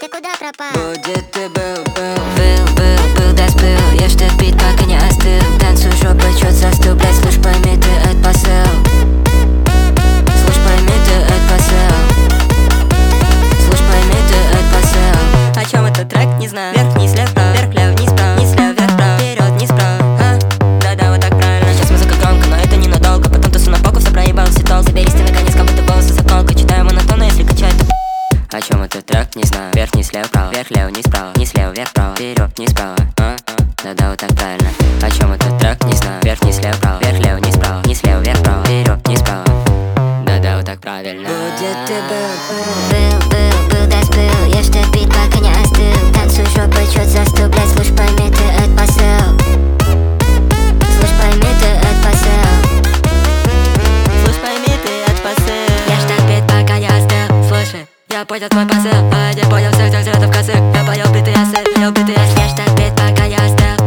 Ты куда пропал? Где ты был, да сплыл. Ешь ты бит, пока не остыл. Танцуй жопой, чёт застыл, блядь. Слышь, пойми ты, это посыл. Слышь, пойми ты, это посыл. Слышь, пойми ты, это посыл. О чем этот трек, не знаю. Вверх, вниз, лев, право, вверх, лев, вниз, право, вниз, лев, вверх, право, вперед, вниз, право. Да-да, вот так правильно. Сейчас музыка громко, но это ненадолго. Потом тусу на боку, все проебал, все толк. Заберись ты наконец, кому-то волосы заколка. Читаю монотонно, если качает. О чем этот трек, не знаю. Вверх, вниз, лев, право, вверх, лев, вниз, право, вниз, лев, вверх, право, вперед, вниз, право. Да-да, вот так правильно. О чем этот трек, не знаю. Вверх, вниз, лев, право, вверх, лев, вниз, право, вниз, лев, вверх, право, вперед, вниз, право. Да-да, вот так правильно. Где ты был? Был, да сплыл. Ешь ты бит, пока не остыл. Танцуй жопой, чёт застыл, блядь. Слышь, пойми ты, это посыл. Слышь, пойми ты, это посыл. Слышь, пойми ты, это посыл. Ешь так бит, пока не остыл. Слушай, я понял твой посыл. А я понял всех тех взглядов косых. Я понял битый я сыр, понял битый я Ешь так бит, пока не остыл.